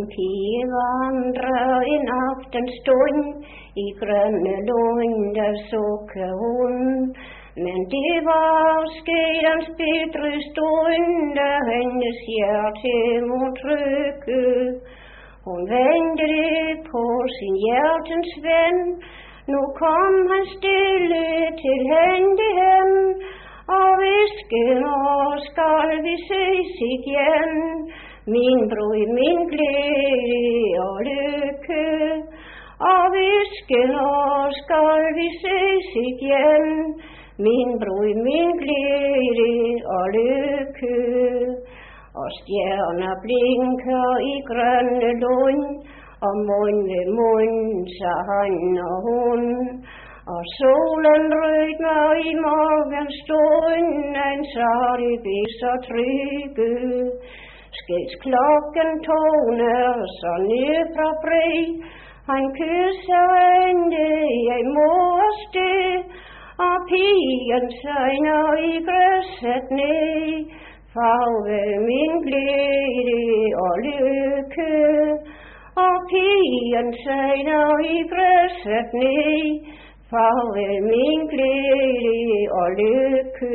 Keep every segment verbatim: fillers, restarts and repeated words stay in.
pige vandrer en aftenstund i grønne lund, der sukke hun. Men det var skedens bitre stund, da hendes hjerte må trykke. Hun ventede på sin hjertens ven, nu kom han stille til hende hen, og viske, når skal vi ses igen, min brud, min glæde og lykke. Og viske, når skal vi ses igen, min brud, min glæde og lykke. Og stjerner blinker i grønne lund, og mund ved mund, så han og hun. Og solen rødmer i morgenstund, en salig vis og trygge. Skils klokken toner så ned fra bred, han kysser hende, jeg må afsted. Og pigen segner i græsset ned, farvel min glæde og lykke. Og pigen segner i græsset ned, farvel min glæde og lykke.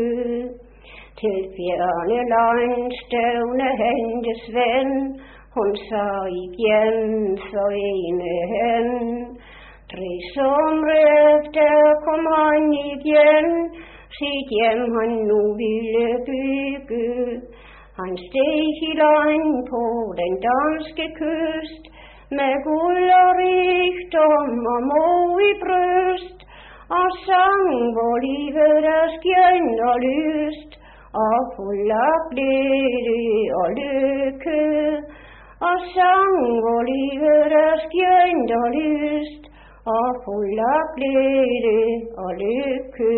Til fjerne land stævne hendes ven, hun sa igen så ene hen. Tre somre efter kom han igen, sit hjem han nu ville bygge. Han steg i land på den danske kyst, med guld og rigdom og mod i bryst, og sang, hvor livet er skjønt og lyst, og fuld af glæde og lykke. Og sang, hvor livet er skjønt og lyst, og fuld af glæde og lykke.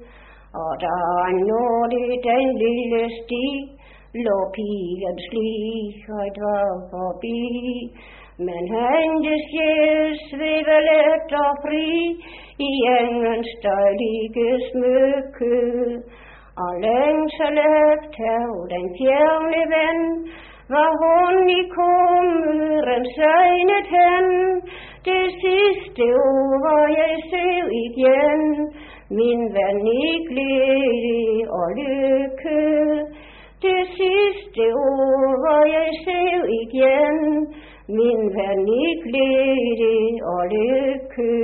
Og da han nåede den lille sti, lå pigen slik og dvar forbi. Men hendes sjæl svæver let og fri i engens dejlige smykke. Og længsel efter den fjerne ven, var hun i kummeren segnet hen. Det sidste år var jeg sev igen, min ven i glæde og lykke. Det sidste år var jeg sev igen, min ven i glæde og lykke.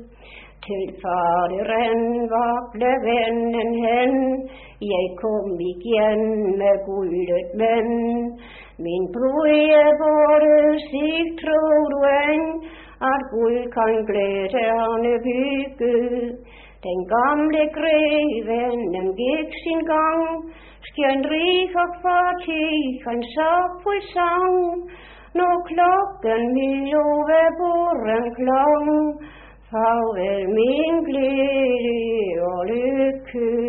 Til faderen vakle vennen hen, jeg kom igen med guldet men. Min bror, jeg både sig, tror du end, at guld kan glæderne bygge. Den gamle greven, den gik sin gang, skjøn rig og fattig, han sa på sang. Når klokken vil over borgen klang, farvel min glæde og lykke.